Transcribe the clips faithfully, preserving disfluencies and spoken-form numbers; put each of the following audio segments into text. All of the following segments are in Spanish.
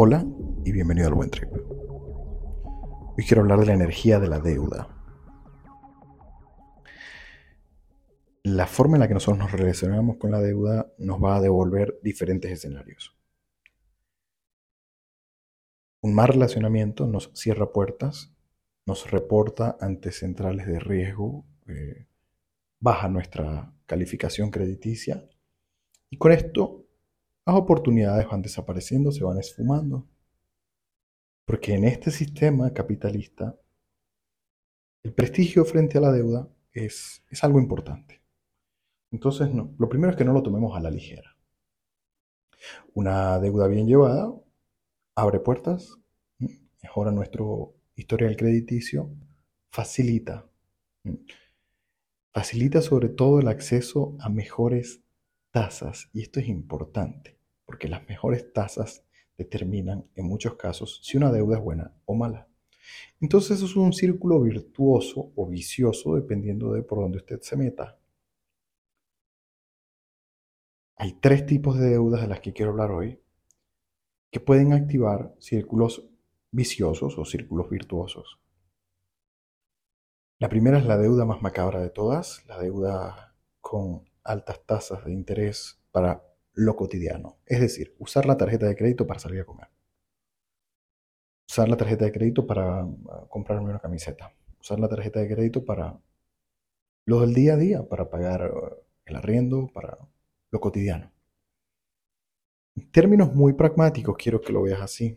Hola y bienvenido al Buen Trip. Hoy quiero hablar de la energía de la deuda. La forma en la que nosotros nos relacionamos con la deuda nos va a devolver diferentes escenarios. Un mal relacionamiento nos cierra puertas, nos reporta ante centrales de riesgo, eh, baja nuestra calificación crediticia y con esto las oportunidades van desapareciendo, se van esfumando. Porque en este sistema capitalista el prestigio frente a la deuda es, es algo importante. Entonces, no, lo primero es que no lo tomemos a la ligera. Una deuda bien llevada abre puertas, mejora nuestro historial crediticio, facilita. Facilita sobre todo el acceso a mejores tasas. Y esto es importante, porque las mejores tasas determinan en muchos casos si una deuda es buena o mala. Entonces eso es un círculo virtuoso o vicioso dependiendo de por dónde usted se meta. Hay tres tipos de deudas de las que quiero hablar hoy que pueden activar círculos viciosos o círculos virtuosos. La primera es la deuda más macabra de todas, la deuda con altas tasas de interés para lo cotidiano. Es decir, usar la tarjeta de crédito para salir a comer. Usar la tarjeta de crédito para uh, comprarme una camiseta. Usar la tarjeta de crédito para lo del día a día, para pagar uh, el arriendo, para lo cotidiano. En términos muy pragmáticos, quiero que lo veas así.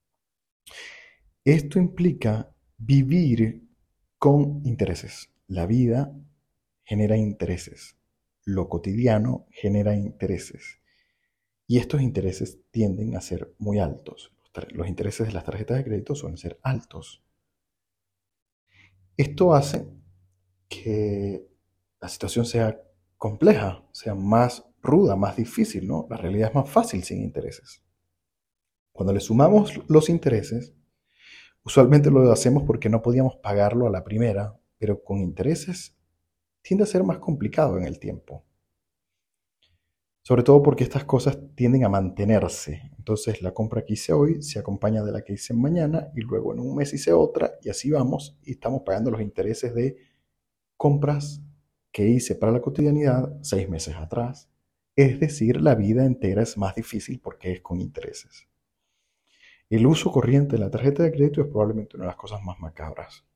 Esto implica vivir con intereses. La vida genera intereses. Lo cotidiano genera intereses. Y estos intereses tienden a ser muy altos. Los intereses de las tarjetas de crédito suelen ser altos. Esto hace que la situación sea compleja, sea más ruda, más difícil, ¿no? La realidad es más fácil sin intereses. Cuando le sumamos los intereses, usualmente lo hacemos porque no podíamos pagarlo a la primera, pero con intereses tiende a ser más complicado en el tiempo. Sobre todo porque estas cosas tienden a mantenerse. Entonces la compra que hice hoy se acompaña de la que hice mañana y luego en un mes hice otra y así vamos y estamos pagando los intereses de compras que hice para la cotidianidad seis meses atrás. Es decir, la vida entera es más difícil porque es con intereses. El uso corriente de la tarjeta de crédito es probablemente una de las cosas más macabras.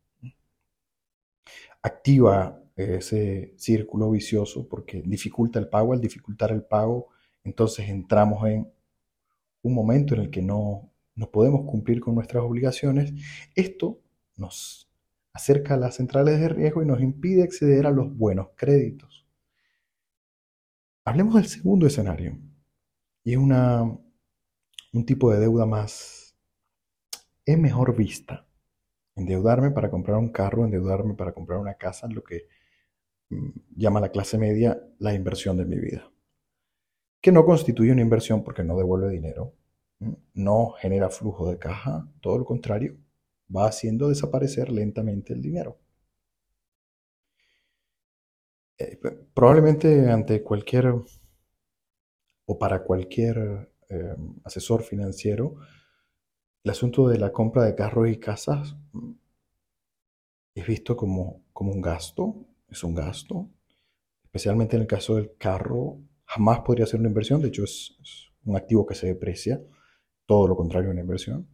Activa ese círculo vicioso porque dificulta el pago. Al dificultar el pago, entonces entramos en un momento en el que no, no podemos cumplir con nuestras obligaciones. Esto nos acerca a las centrales de riesgo y nos impide acceder a los buenos créditos. Hablemos del segundo escenario, y es una, un tipo de deuda más, es mejor vista. Endeudarme para comprar un carro, endeudarme para comprar una casa, lo que mm, llama la clase media la inversión de mi vida. Que no constituye una inversión porque no devuelve dinero, no genera flujo de caja, todo lo contrario, va haciendo desaparecer lentamente el dinero. Eh, probablemente ante cualquier o para cualquier eh, asesor financiero, el asunto de la compra de carros y casas mm, es visto como, como un gasto, es un gasto, especialmente en el caso del carro, jamás podría ser una inversión, de hecho es, es un activo que se deprecia, todo lo contrario a una inversión.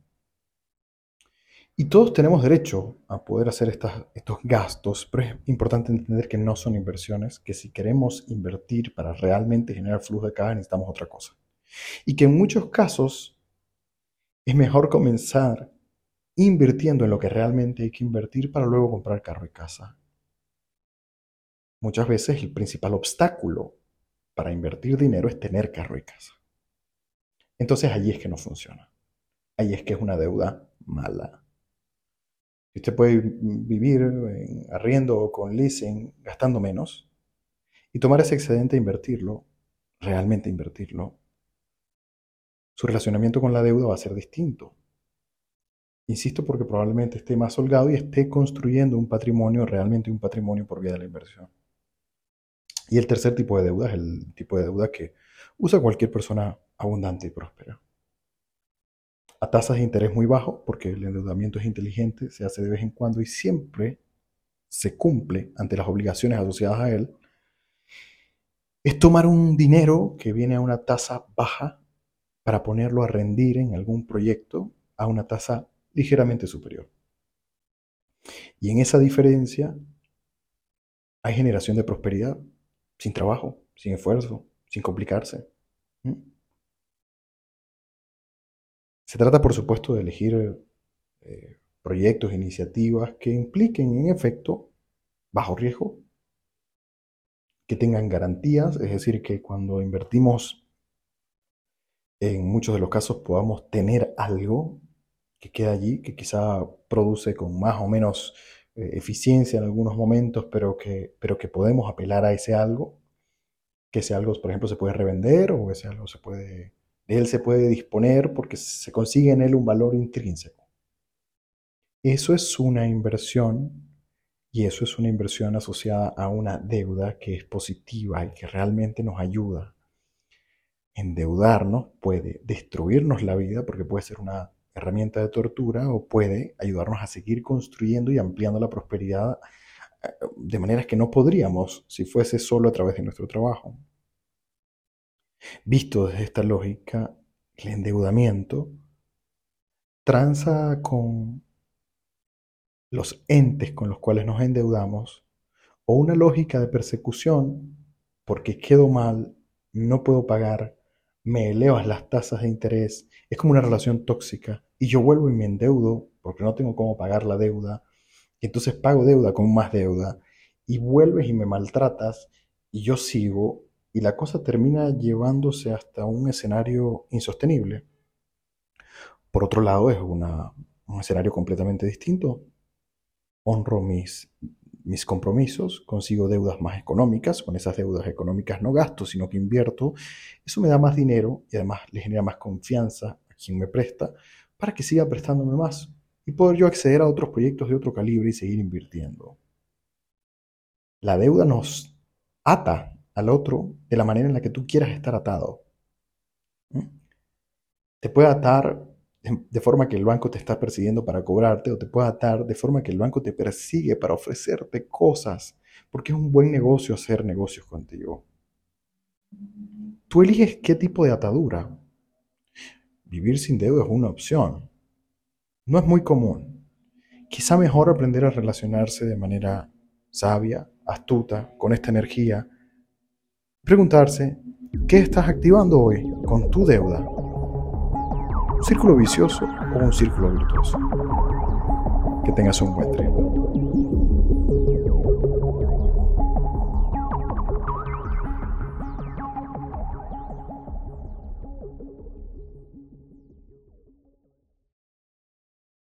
Y todos tenemos derecho a poder hacer estas, estos gastos, pero es importante entender que no son inversiones, que si queremos invertir para realmente generar flujo de caja necesitamos otra cosa. Y que en muchos casos es mejor comenzar invirtiendo en lo que realmente hay que invertir para luego comprar carro y casa. Muchas veces el principal obstáculo para invertir dinero es tener carro y casa. Entonces allí es que no funciona. Allí es que es una deuda mala. Y usted puede vivir en arriendo o con leasing gastando menos y tomar ese excedente e invertirlo, realmente invertirlo. Su relacionamiento con la deuda va a ser distinto. Insisto porque probablemente esté más holgado y esté construyendo un patrimonio, realmente un patrimonio por vía de la inversión. Y el tercer tipo de deuda es el tipo de deuda que usa cualquier persona abundante y próspera. a tasas de interés muy bajos, porque el endeudamiento es inteligente, se hace de vez en cuando y siempre se cumple ante las obligaciones asociadas a él, es tomar un dinero que viene a una tasa baja para ponerlo a rendir en algún proyecto a una tasa ligeramente superior. Y en esa diferencia hay generación de prosperidad, sin trabajo, sin esfuerzo, sin complicarse. ¿Mm? Se trata, por supuesto, de elegir eh, proyectos, iniciativas que impliquen, en efecto, bajo riesgo, que tengan garantías, es decir, que cuando invertimos, en muchos de los casos podamos tener algo que queda allí, que quizá produce con más o menos eh, eficiencia en algunos momentos, pero que, pero que podemos apelar a ese algo, que ese algo, por ejemplo, se puede revender o ese algo se puede, de él se puede disponer porque se consigue en él un valor intrínseco. Eso es una inversión y eso es una inversión asociada a una deuda que es positiva y que realmente nos ayuda. Endeudarnos puede destruirnos la vida porque puede ser una herramienta de tortura o puede ayudarnos a seguir construyendo y ampliando la prosperidad de maneras que no podríamos si fuese solo a través de nuestro trabajo. Visto desde esta lógica, el endeudamiento tranza con los entes con los cuales nos endeudamos o una lógica de persecución porque quedo mal, no puedo pagar, me elevas las tasas de interés, es como una relación tóxica y yo vuelvo y me endeudo porque no tengo cómo pagar la deuda y entonces pago deuda con más deuda y vuelves y me maltratas y yo sigo y la cosa termina llevándose hasta un escenario insostenible. Por otro lado, es una, un escenario completamente distinto. Honro mis, mis compromisos, consigo deudas más económicas, con esas deudas económicas no gasto, sino que invierto, eso me da más dinero y además le genera más confianza a quien me presta para que siga prestándome más y poder yo acceder a otros proyectos de otro calibre y seguir invirtiendo. La deuda nos ata al otro de la manera en la que tú quieras estar atado. ¿Mm? Te puede atar de forma que el banco te está persiguiendo para cobrarte o te puede atar de forma que el banco te persigue para ofrecerte cosas, porque es un buen negocio hacer negocios contigo. Tú eliges qué tipo de atadura. Vivir sin deuda es una opción. No es muy común. Quizá mejor aprender a relacionarse de manera sabia, astuta, con esta energía. Preguntarse, ¿qué estás activando hoy con tu deuda? ¿Un círculo vicioso o un círculo virtuoso? Que tengas un buen tren.